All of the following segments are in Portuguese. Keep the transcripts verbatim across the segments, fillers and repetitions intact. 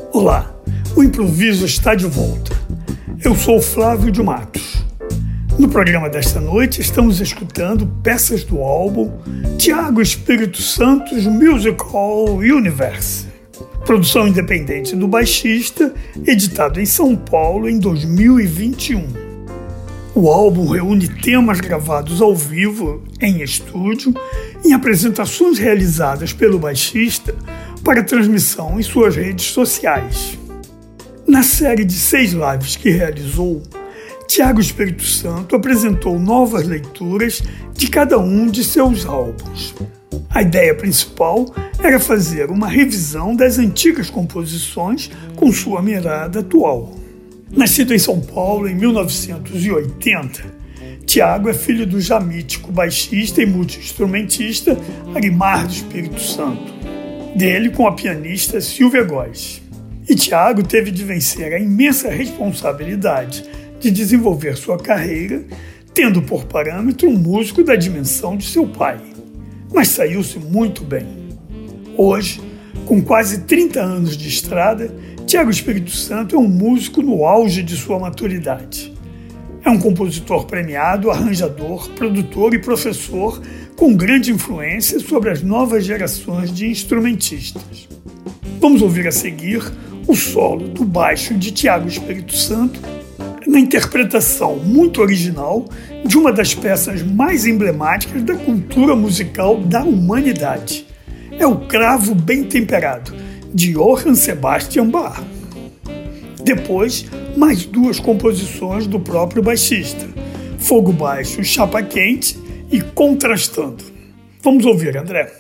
Olá, o improviso está de volta. Eu sou Flávio de Matos. No programa desta noite estamos escutando peças do álbum Tiago Espírito Santos Musical Universe, produção independente do baixista, editado em São Paulo em dois mil e vinte e um. O álbum reúne temas gravados ao vivo, em estúdio, em apresentações realizadas pelo baixista para transmissão em suas redes sociais. Na série de seis lives que realizou, Tiago Espírito Santo apresentou novas leituras de cada um de seus álbuns. A ideia principal era fazer uma revisão das antigas composições com sua mirada atual. Nascido em São Paulo em mil novecentos e oitenta, Tiago é filho do já mítico baixista e multi-instrumentista Arimar do Espírito Santo, dele com a pianista Silvia Góes. E Tiago teve de vencer a imensa responsabilidade de desenvolver sua carreira, tendo por parâmetro um músico da dimensão de seu pai. Mas saiu-se muito bem. Hoje, com quase trinta anos de estrada, Tiago Espírito Santo é um músico no auge de sua maturidade. É um compositor premiado, arranjador, produtor e professor com grande influência sobre as novas gerações de instrumentistas. Vamos ouvir a seguir o solo do baixo de Tiago Espírito Santo na interpretação muito original de uma das peças mais emblemáticas da cultura musical da humanidade. É o Cravo Bem Temperado, de Johann Sebastian Bach. Depois, mais duas composições do próprio baixista, Fogo Baixo, Chapa Quente e Contrastando. Vamos ouvir, André.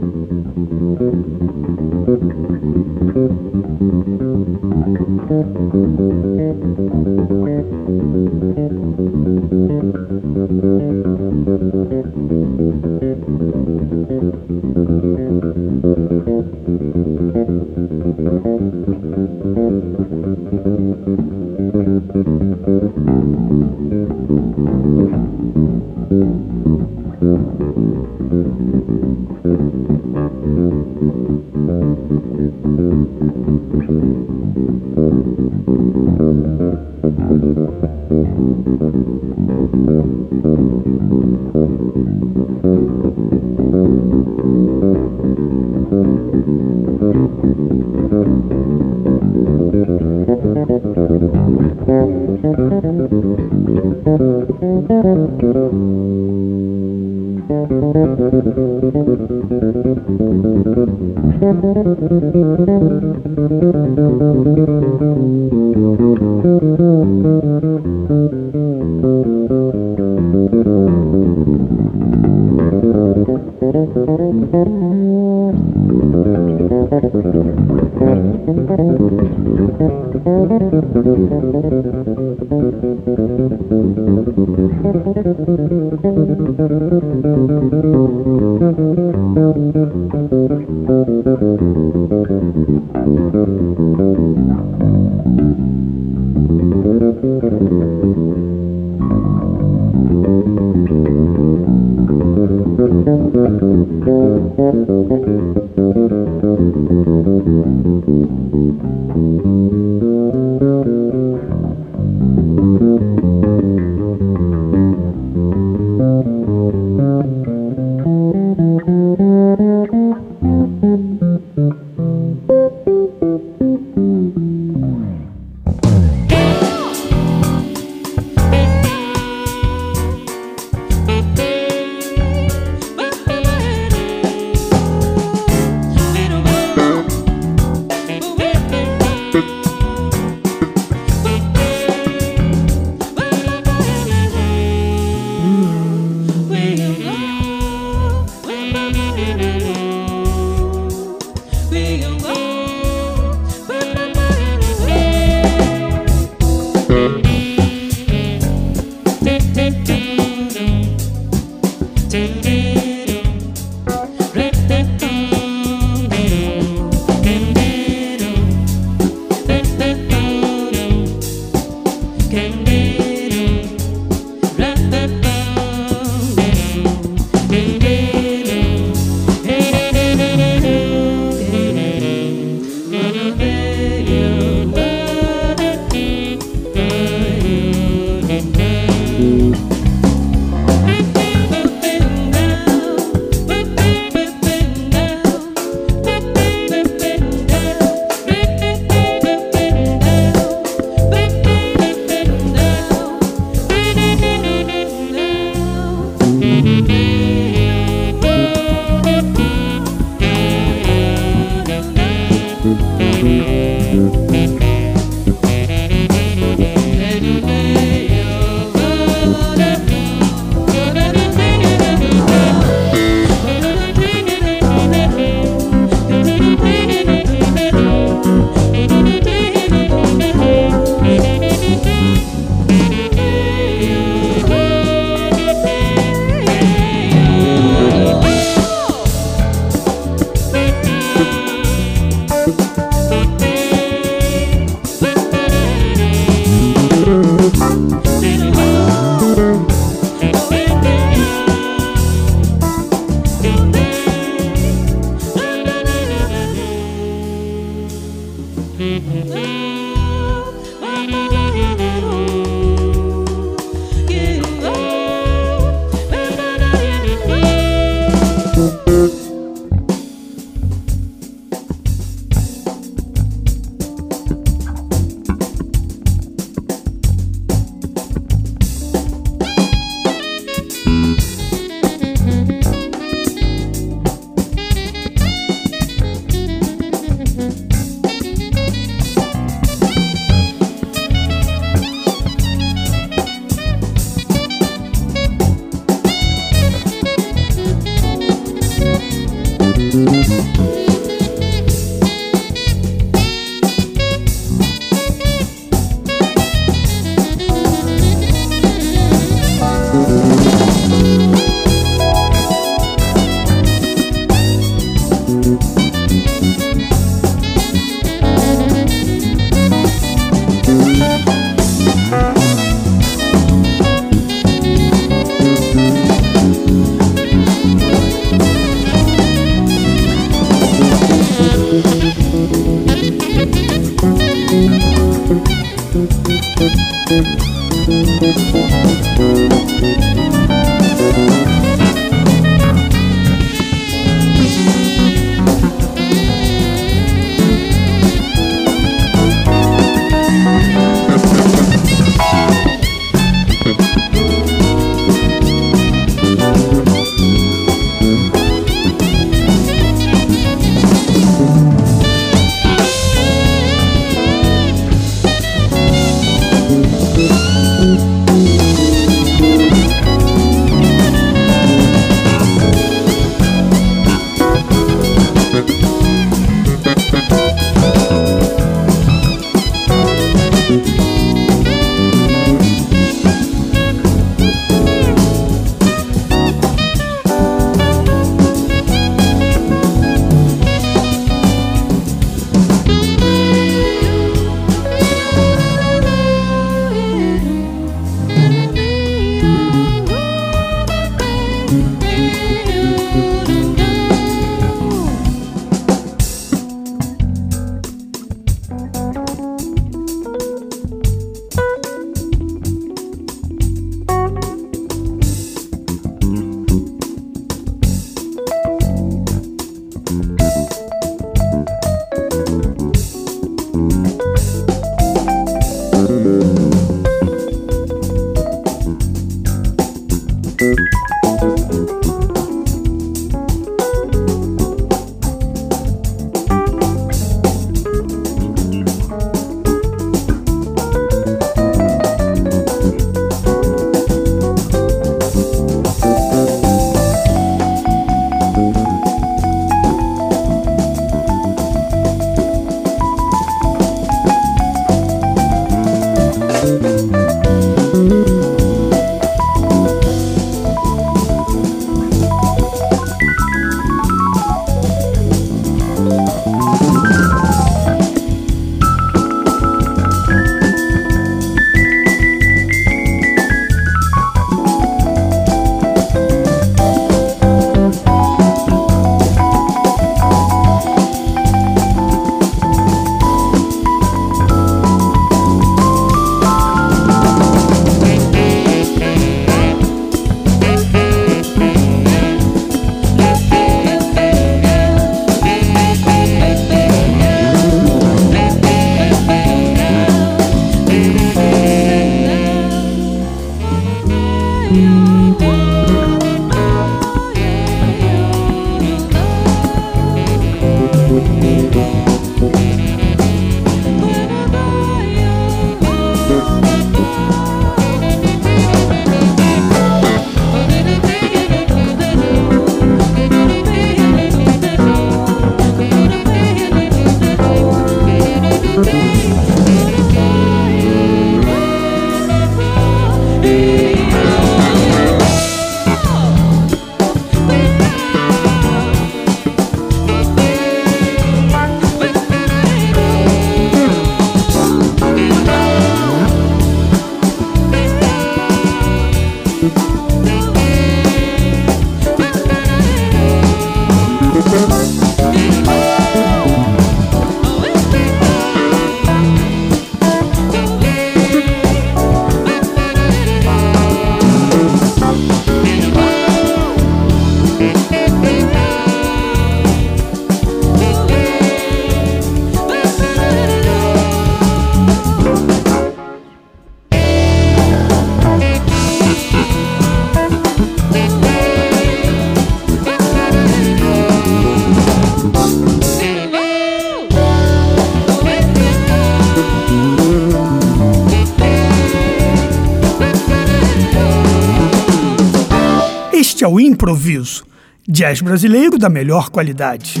é o Improviso, jazz brasileiro da melhor qualidade.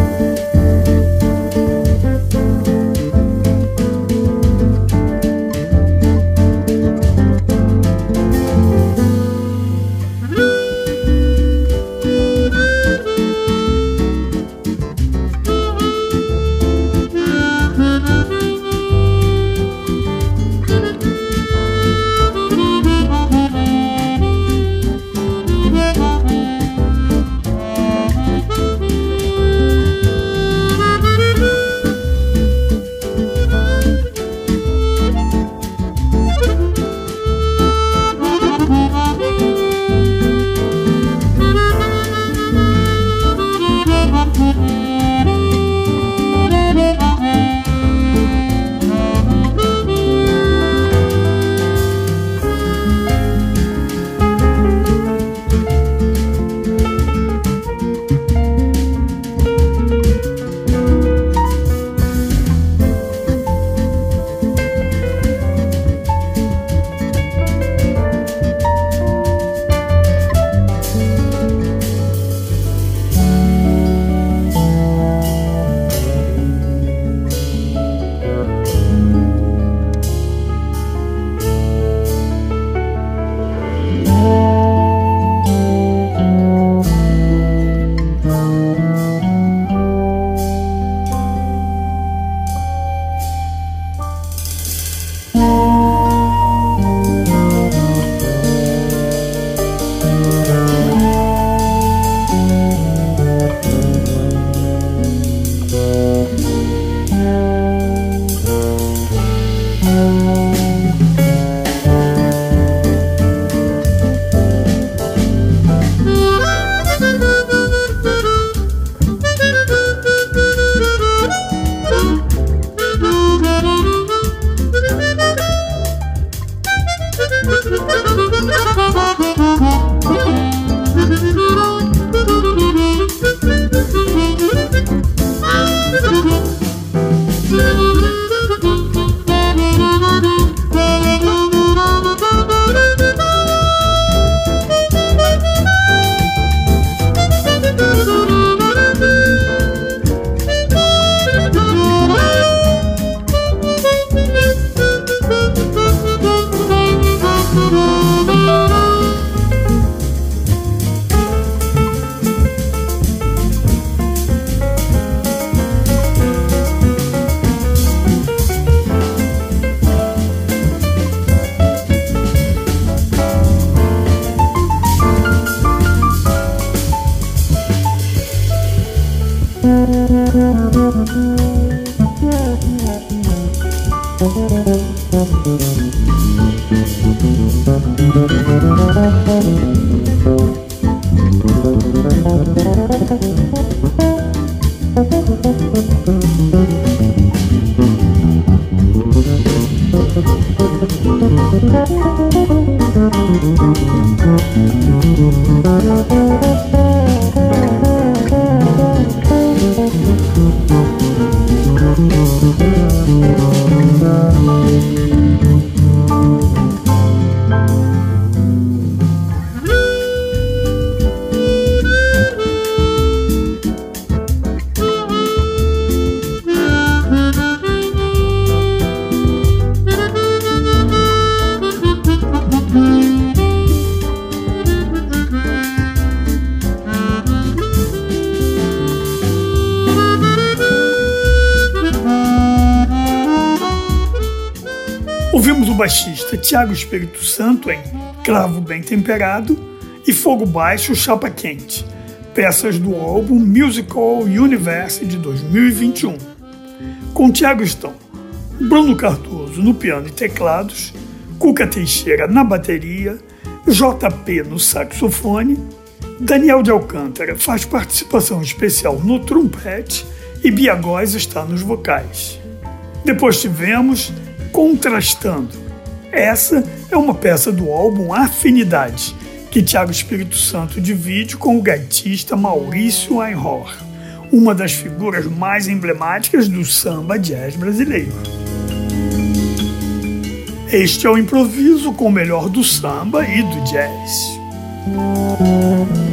Ouvimos o baixista Thiago Espírito Santo em Cravo Bem Temperado e Fogo Baixo, Chapa Quente, peças do álbum Musical Universe de dois mil e vinte e um. Com Thiago estão Bruno Cardoso no piano e teclados, Cuca Teixeira na bateria, J P no saxofone, Daniel de Alcântara faz participação especial no trompete e Bia Góes está nos vocais. Depois tivemos Contrastando. Essa é uma peça do álbum Afinidade, que Thiago Espírito Santo divide com o gaitista Maurício Einhorn, uma das figuras mais emblemáticas do samba jazz brasileiro. Este é o Improviso com o melhor do samba e do jazz. Música